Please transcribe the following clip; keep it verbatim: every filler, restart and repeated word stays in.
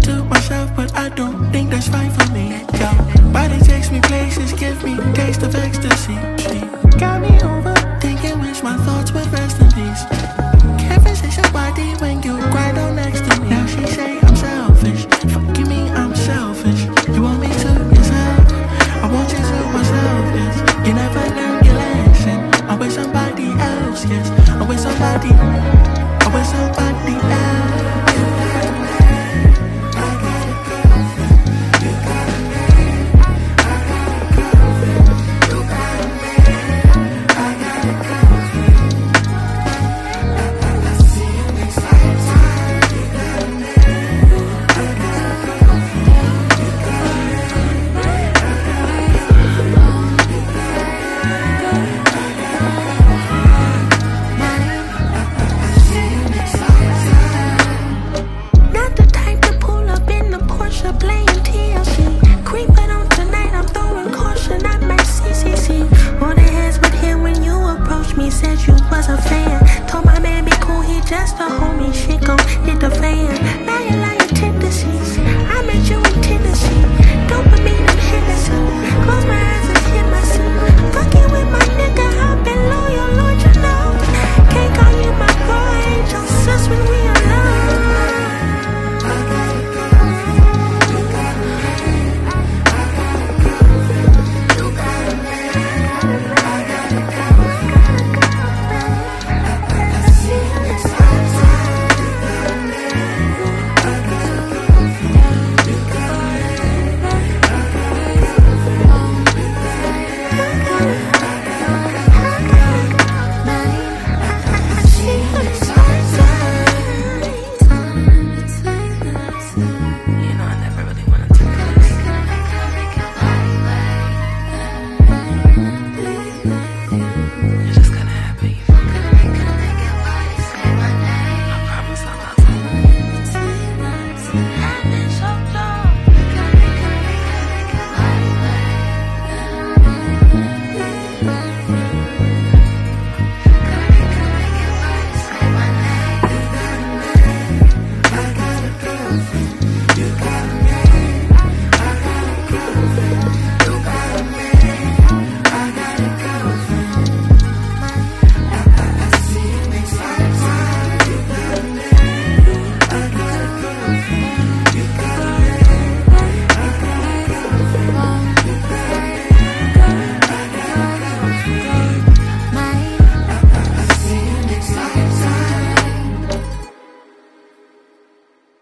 to myself, but I don't think that's fine for me. Yo, body takes me places, give me taste of ecstasy. She got me over thinking, wish my thoughts would rest in peace. Can't resist your body when you grind on next